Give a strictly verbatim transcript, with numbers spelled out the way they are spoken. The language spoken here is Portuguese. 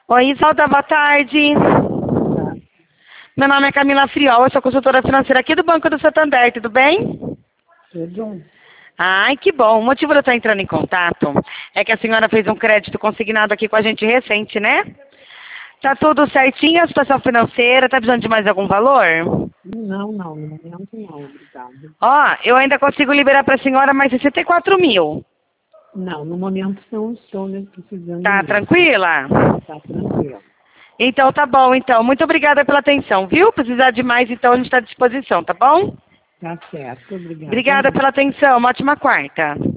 Oi, Isolda, boa tarde. Meu nome é Camila Friol, eu sou consultora financeira aqui do Banco do Santander, tudo bem? Tudo. Ai, que bom. O motivo de eu estar entrando em contato é que a senhora fez um crédito consignado aqui com a gente recente, né? Tá tudo certinho, a situação financeira, tá precisando de mais algum valor? Não, não, no momento não, obrigada. Ó, eu ainda consigo liberar para a senhora mais sessenta e quatro mil. Não, no momento não estou né, precisando Tá mesmo. tranquila? Tá tranquilo. Então tá bom, então. Muito obrigada pela atenção, viu? Precisar de mais, então a gente está à disposição, tá bom? Tá certo, obrigada. Obrigada pela atenção, uma ótima quarta.